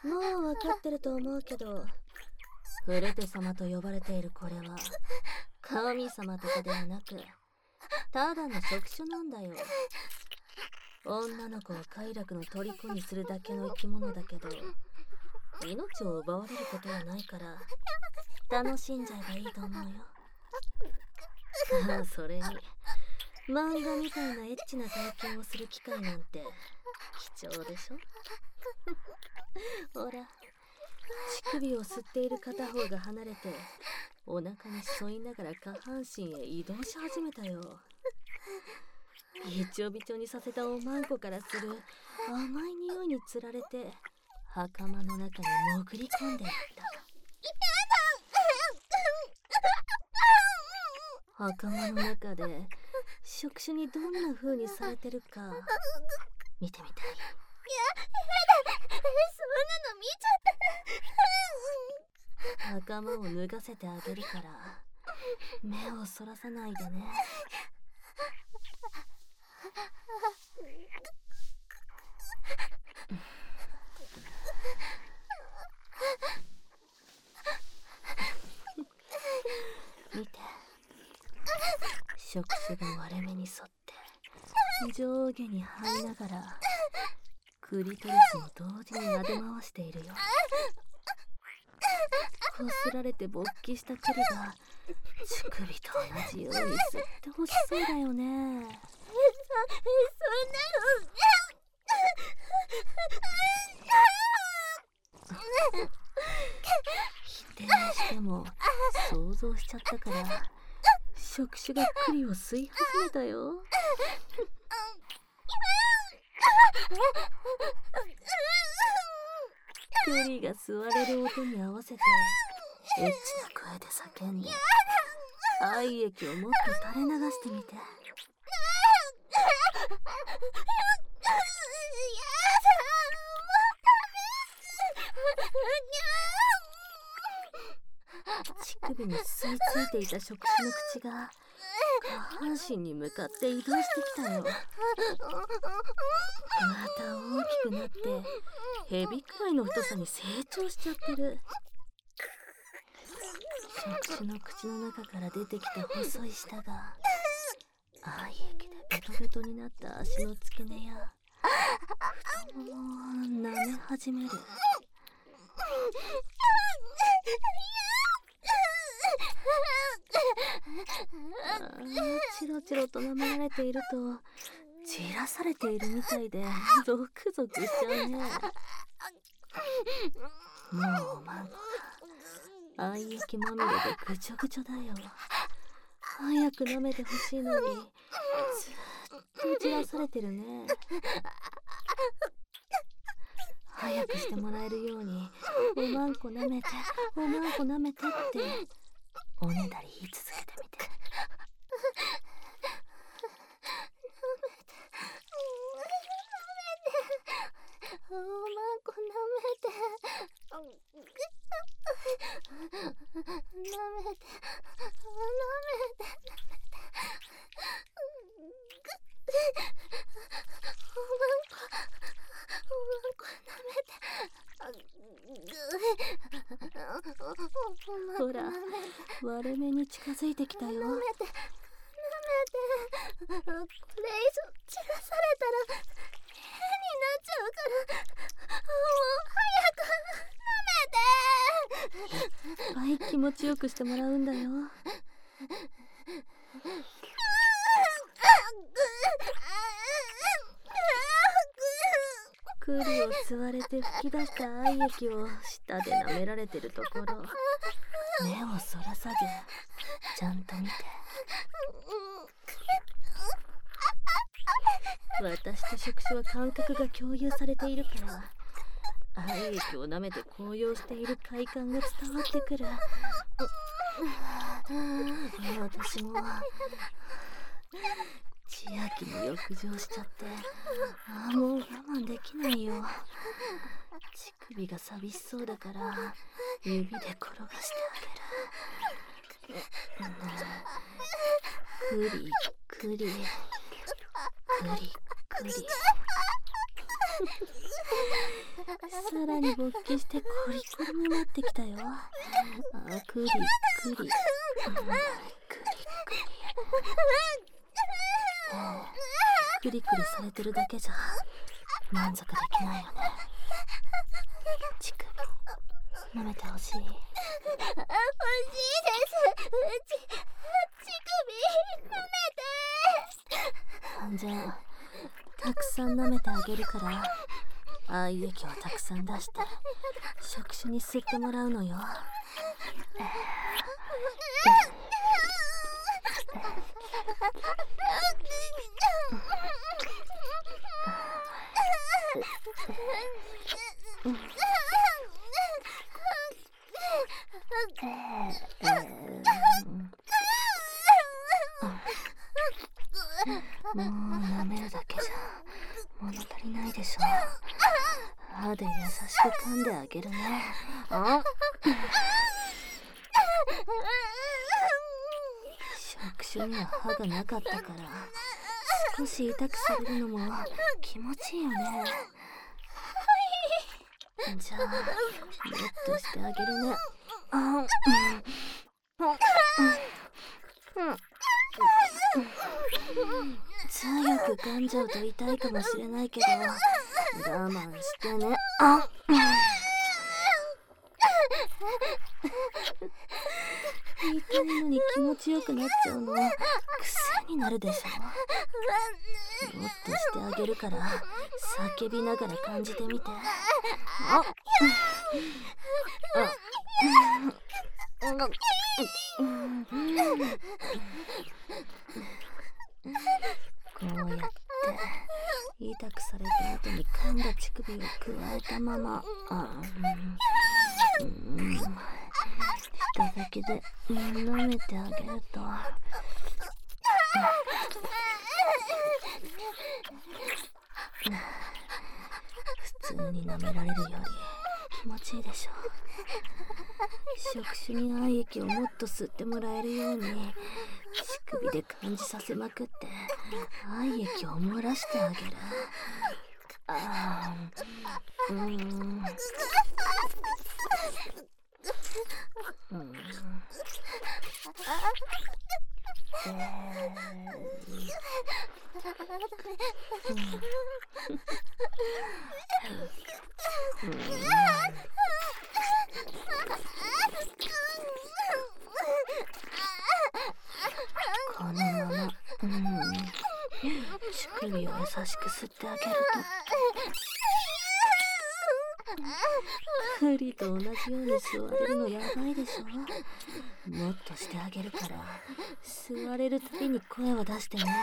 もう分かってると思うけど、フルテ様と呼ばれているこれは神様とかではなく、ただの職種なんだよ。女の子を快楽の虜にするだけの生き物だけど、命を奪われることはないから楽しんじゃえばいいと思うよ。それに漫画みたいなエッチな体験をする機会なんて貴重でしょ。ほら、乳首を吸っている片方が離れてお腹に沿いながら下半身へ移動し始めたよ。びちょびちょにさせたおまんこからする甘い匂いにつられて袴の中に潜り込んでいった。袴の中で触手にどんな風にされてるか見てみたい。 やだ、そんなの見ちゃった。 袴を脱がせてあげるから目をそらさないでね。見て、触手が割れ目に沿って上下に這いながらクリトリスも同時に撫で回しているよ。こすられて勃起したクリが乳首と同じように吸ってほしそうだよね。 そんなの否定しても想像しちゃったから触手がクリを吸い始めたよ。クリが吸われる音に合わせてエッチな声で叫んで愛液をもっと垂れ流してみて。乳首に吸い付いていた触手の口が下半身に向かって移動してきたよ。また大きくなってヘビくらいの太さに成長しちゃってる。触手の口の中から出てきた細い舌が愛液でベトベトになった足の付け根や太ももを舐め始める。チロチロと舐められているとじらされているみたいでゾクゾクしちゃうね。もうおまんこが愛液まみれでぐちょぐちょだよ。早く舐めてほしいのにずっとじらされてるね。早くしてもらえるようにおまんこ舐めておまんこ舐めてっておねだり言い続けてみて。 おまんこ舐めてほら、割れ目に近づいてきたよ。 これ以上散らされたら変になっちゃうから、もう早くいっぱい気持ちよくしてもらうんだよ。クリを吸われて吹き出した愛液を舌で舐められてるところ、目をそらさずちゃんと見て。私と触手は感覚が共有されているから愛液を舐めて高揚している快感が伝わってくる。私も千秋に欲情しちゃってもう我慢できないよ。乳首が寂しそうだから指で転がしてあげる。クリクリクリクリさらに勃起してコリコリになってきたよ。クリクリ、クリクリ、クリクリされてるだけじゃ満足できないよね。乳首舐めてほしい。 欲しいです。乳首舐めて。 じゃあたくさん舐めてあげるから、愛液をたくさん出して触手に吸ってもらうのよ。もう舐めるだけじゃ物足りないでしょ。歯で優しく噛んであげるね。触手には歯がなかったから少し痛くされるのも気持ちいいよね。じゃあもっとしてあげるね。強く噛んじゃうと痛いかもしれないけど我慢してね。痛いのに気持ちよくなっちゃうの癖になるでしょ。もっとしてあげるから叫びながら感じてみて。こうやって痛くされた後に噛んだ乳首をくわえたまま舌先で舐めてあげると普通に舐められるより気持ちいいでしょ。触手に愛液をもっと吸ってもらえるように乳首で感じさせまくって愛液を漏らしてあげる。このまま乳首を優しく吸ってあげるとクリと同じように吸われるのやばいでしょ。もっとしてあげるから吸われるたびに声を出してね。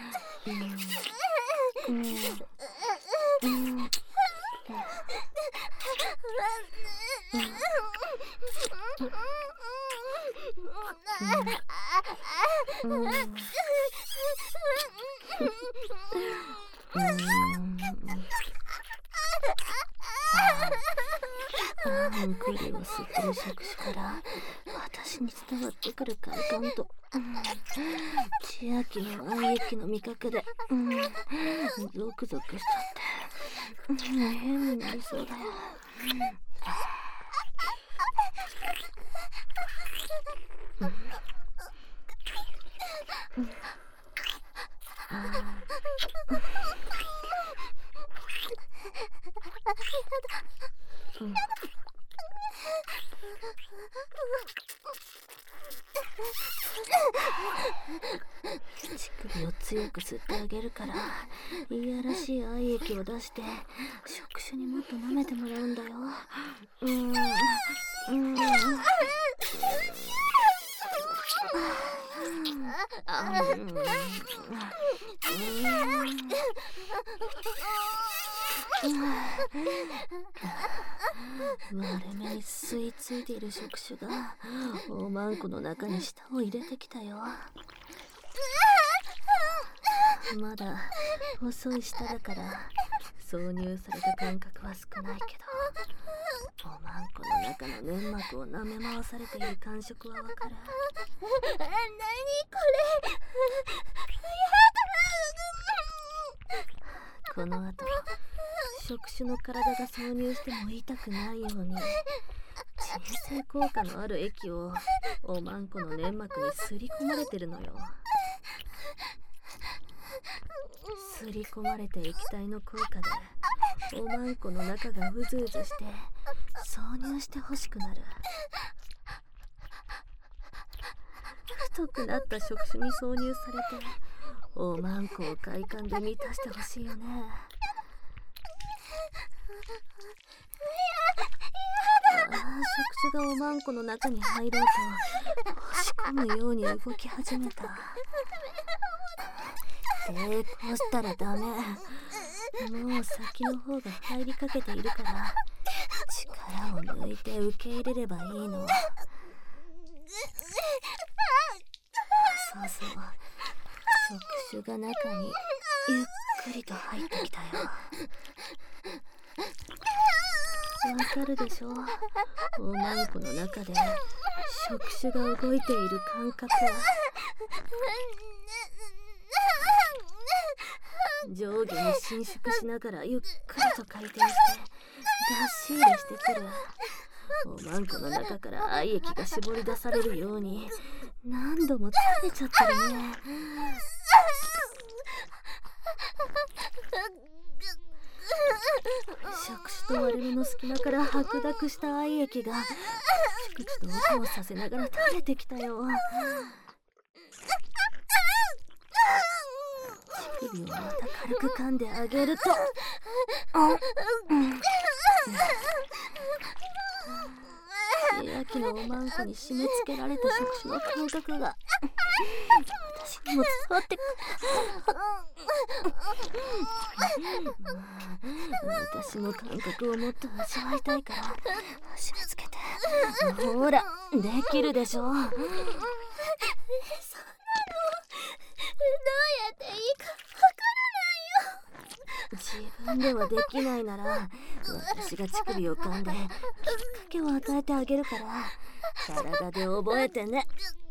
クリを吸ってる触手から私に伝わってくる快感と千秋の愛液の味覚でゾクゾクしちゃって変になりそうだよ。乳首を強く吸ってあげるからいやらしい愛液を出して触手にもっと舐めてもらうんだよ。割れ目に吸い付いている触手がおまんこの中に舌を入れてきたよ。まだ細い舌だから挿入された感覚は少ないけどおまんこの中の粘膜を舐め回されている感触はわかる？ 何これ。 この後触手の体が挿入しても痛くないように鎮静効果のある液をおまんこの粘膜にすり込まれてるのよ。すり込まれた液体の効果でおまんこの中がうずうずして挿入してほしくなる。太くなった触手に挿入されておまんこを快感で満たしてほしいよね。触手がおまんこの中に入ろうと押し込むように動き始めた。抵抗したらダメ。もう先の方が入りかけているから力を抜いて受け入れればいいの。そうそう、触手が中にゆっくりと入ってきたよ。わかるでしょ？おまんこの中で触手が動いている感覚。上下に伸縮しながらゆっくりと回転して出し入れしてくる。おまんこの中から愛液が絞り出されるように何度も食べちゃってるね。触手と割れ目の隙間から白濁した愛液がチクチクと音をさせながら垂れてきたよ。乳首をまた軽く噛んであげると千秋のおまんこに締め付けられた触手の感覚が私にも伝わってく私の感覚をもっと味わいたいから締め付けて。ほら、できるでしょ。 そんなのどうやっていいか自分ではできないなら私が乳首を噛んできっかけを与えてあげるから体で覚えてね。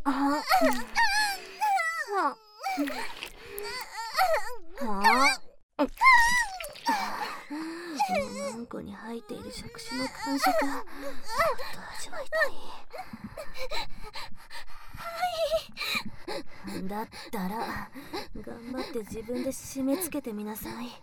おまんこに入っている触手の感触もっと味わいたい。だったら頑張って自分で締め付けてみなさい。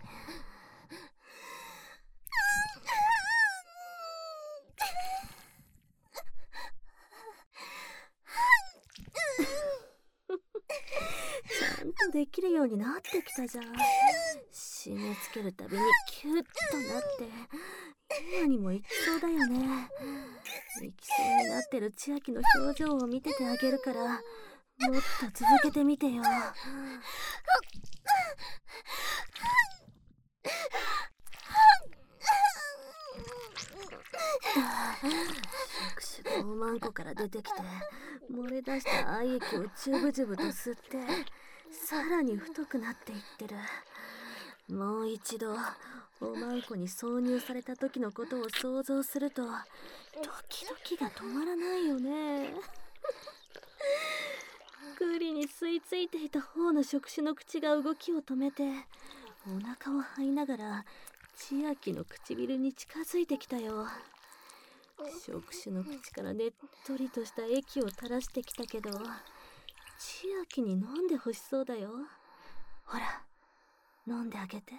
ちゃんとできるようになってきたじゃん。締め付けるたびにキュッとなって今にも行きそうだよね。行きそうになってる千秋の表情を見ててあげるからもっと続けてみてよ。触手がおまんこから出てきて漏れ出した愛液をジュブジュブと吸ってさらに太くなっていってる。もう一度おまんこに挿入された時のことを想像するとドキドキが止まらないよね。栗に吸い付いていた方の触手の口が動きを止めてお腹を張りながら千秋の唇に近づいてきたよ。触手の口からねっとりとした液を垂らしてきたけど千秋に飲んでほしそうだよ。ほら飲んであげて。 で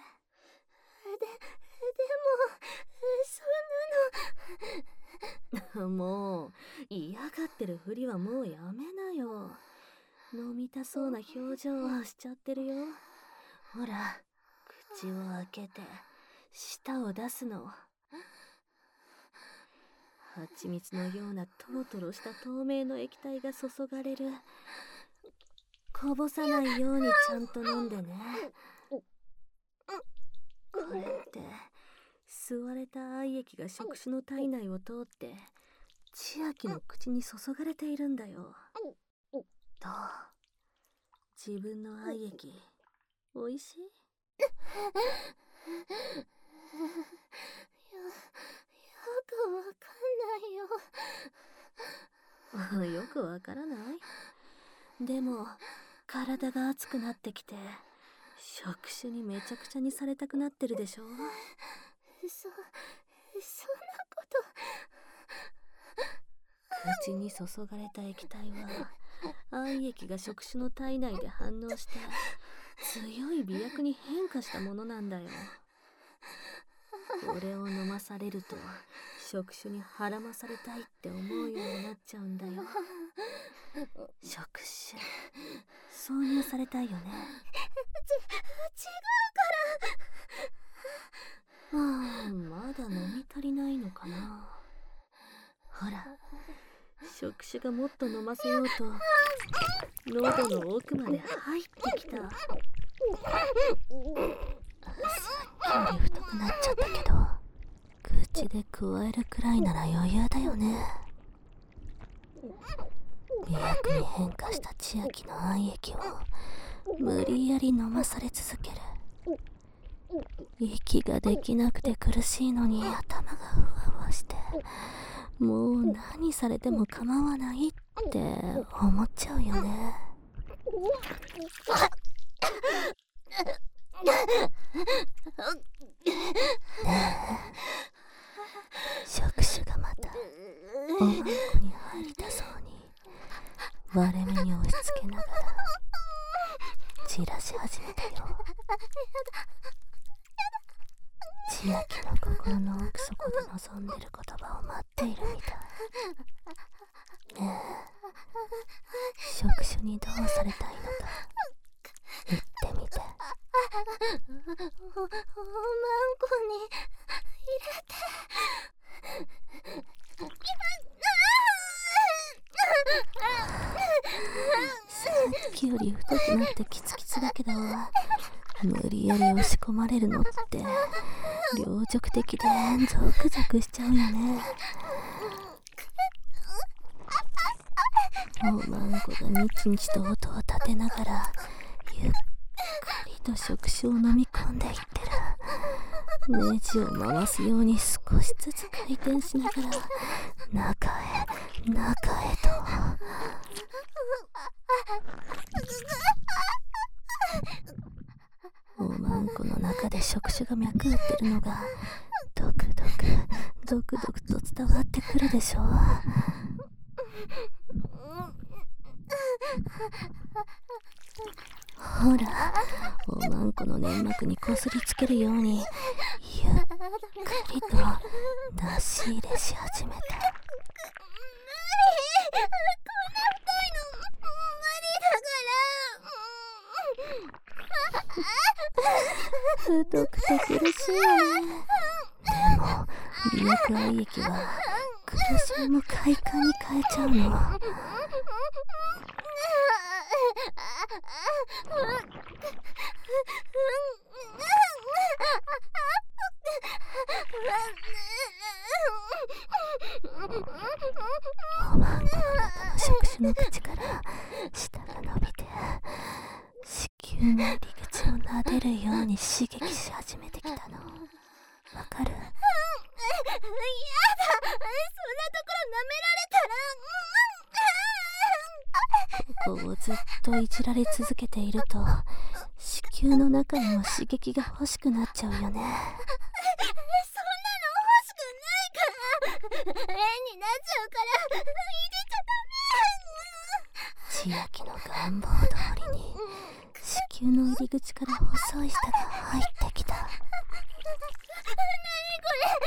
もそんなのもう嫌がってるふりはもうやめなよ。飲みたそうな表情をしちゃってるよ。ほら口を開けて舌を出すの。蜂蜜のようなトロトロした透明の液体が注がれる。こぼさないようにちゃんと飲んでね。これって吸われた愛液が触手の体内を通って千秋の口に注がれているんだよ。どう？自分の愛液おいしい？ よくわかんないよ。 よくわからない？でも体が熱くなってきて触手にめちゃくちゃにされたくなってるでしょ。 そんなこと。 口に注がれた液体は愛液が触手の体内で反応して強い媚薬に変化したものなんだよ。これを飲まされると触手に孕まされたいって思うようになっちゃうんだよ。触手挿入されたいよね。 違うから。まだ飲み足りないのかな。ほら、触手がもっと飲ませようと喉の奥まで入ってきた。さっきより太くなっちゃったけど、口でくわえるくらいなら余裕だよね。媚薬に変化した千秋の愛液を無理やり飲まされ続ける。息ができなくて苦しいのに頭がふわふわして、もう何されても構わないって思っちゃうよね。触手がまたおまんこに入りたそうに割れ目に押し付けながら散らし始めたよ。千秋の心の奥底で望んでる言葉を待っているみたい。ねえ、触手にどうされたいのか言ってみて。 おまんこに入れて。 さっきより太くなってキツキツだけど、無理やり押し込まれるのって両極的でゾクゾクしちゃうよね。おまんこがニチニチと音を立てながらゆっくりと触手を飲み込んでいってる。ネジを回すように少しずつ回転しながら中へと。おまんこの中で触手が脈打ってるのがドクドクと伝わってくるでしょ。ほら、おまんこの粘膜にこすりつけるようにゆっくりと出し入れし始めた。太くて苦しいよね。でも媚薬愛液は苦しみも快感に変えちゃうの。おまんこの中の触手の口から舌が伸びて子宮の入り口を撫でるように刺激し始めてきたの。わかる？ やだ、そんなところ舐められたら。 ここをずっといじられ続けていると子宮の中にも刺激が欲しくなっちゃうよね。 そんなの欲しくないから。変になっちゃうからいじっちゃダメ。 千秋の願望通りに子宮の入り口から細い舌が入ってきた。 何これ、や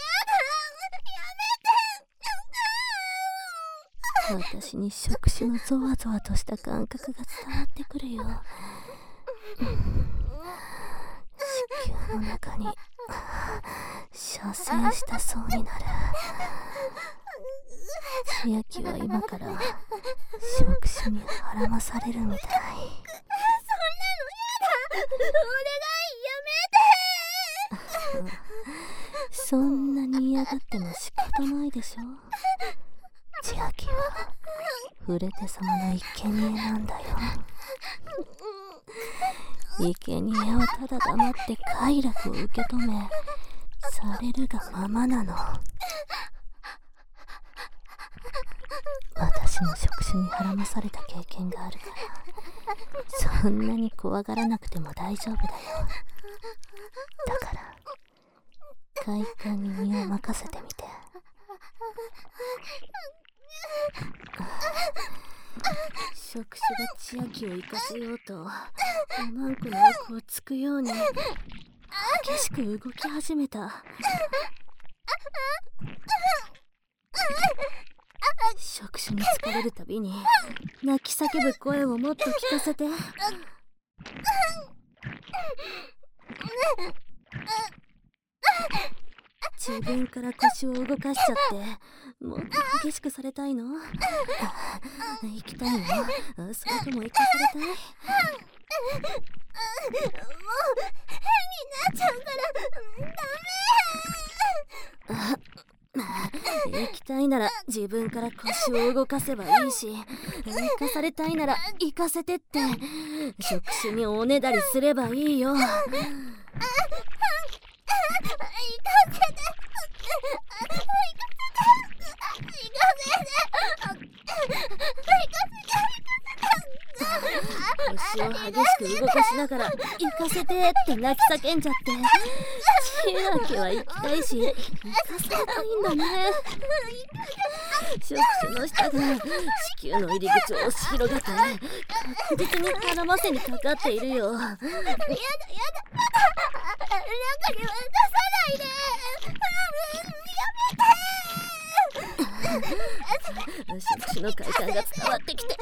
だ、やめて。 私に触手のゾワゾワとした感覚が伝わってくるよ。子宮の中に射精したそうになる。千秋は今から触手に孕まされるみたい。 そんなのやだ。お願い、やめて。 そんなに嫌がっても仕方ないでしょ。千秋は触れて様の生贄なんだよ。生贄をただ黙って快楽を受け止めされるがままなの。私も触手に孕まされた経験があるからそんなに怖がらなくても大丈夫だよ。だから快感に身を任せてみて。触手が千秋を生かせようとおまんこの奥をつくように激しく動き始めた。触手に疲れるたびに泣き叫ぶ声をもっと聞かせて。自分から腰を動かしちゃってもっと激しくされたいの？行きたいの？それとも行かされたい？ もう変になっちゃうからダメ。 行きたいなら自分から腰を動かせばいいし、行かされたいなら行かせてって触手におねだりすればいいよ。腰を激しく動かしながら行かせてって泣き叫んじゃって、千秋は行きたいし行かされたいんだね。触手の下が子宮の入り口を押し広げて確実に絡ませにかかっているよ。 やだ中には出さないで。 触手の快感が伝わってきて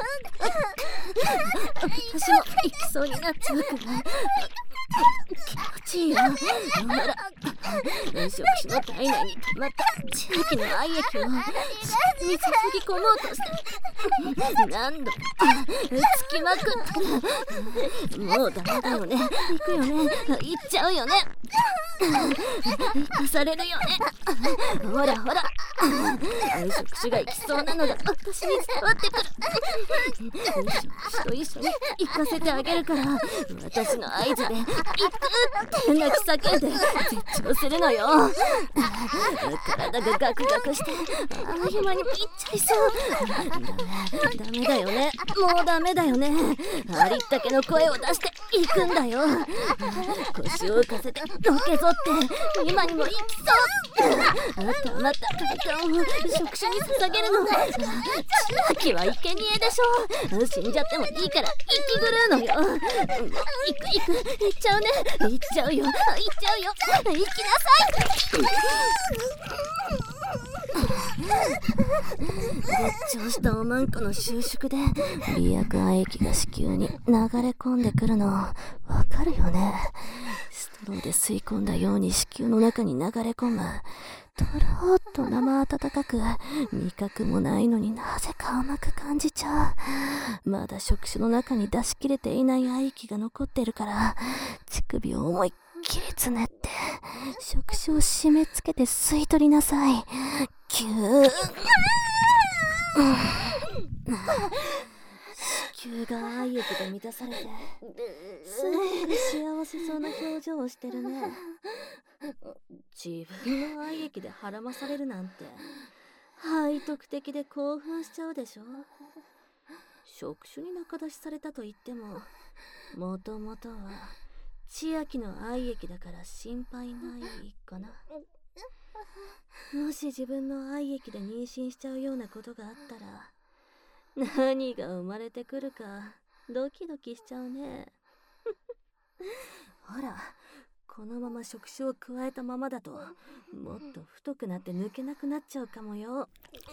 私も行きそうになっちゃうくらい気持ちいいよ。ほら触手の体内に溜まった千秋の愛液を自分に注ぎ込もうとして何度もつきまくってる。もうダメだよね。行くよね。行っちゃうよね。行かされるよね。ほらほら触手が行きそうなのが私に伝わってくる。触手と一緒に行かせてあげるから私の合図で行くって泣き叫んで絶頂するのよ。体がガクガクしてあっという間に行っちゃいそう。ダメだよね。もうダメだよね。ありったけの声を出して行くんだよ。腰を浮かせてのけぞって今にも行きそう。たまった快感を触手に捧げるの。千秋は生贄でしょ。死んじゃってもいいから生きぐるうのよ。行っちゃうね。行っちゃうよ。行っちゃうよ。行きなさい。絶頂したおまんこの収縮で美薬愛液が子宮に流れ込んでくるのわかるよね。ストローで吸い込んだように子宮の中に流れ込む。とろーっと生温かく味覚もないのになぜか甘く感じちゃう。まだ触手の中に出し切れていない愛液が残ってるから乳首を思いっきりつねって触手を締め付けて吸い取りなさい。キュー。子宮が愛液で満たされてすごく幸せそうな表情をしてるね。自分の愛液で孕まされるなんて背徳的で興奮しちゃうでしょ。触手に仲出しされたと言ってももともとは千秋の愛液だから心配ないかな。もし自分の愛液で妊娠しちゃうようなことがあったら何が生まれてくるかドキドキしちゃうね。ほらこのまま触手を加えたままだともっと太くなって抜けなくなっちゃうかもよ。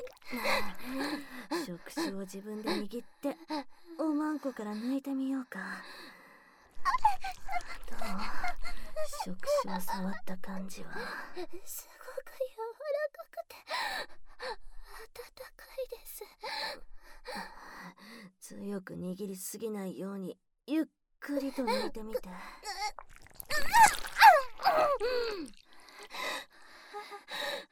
触手を自分で握っておまんこから抜いてみようか。どう？触手を触った感じはすごく柔らかくて温かいです。 強く握りすぎないようにゆっくりと抜いてみて。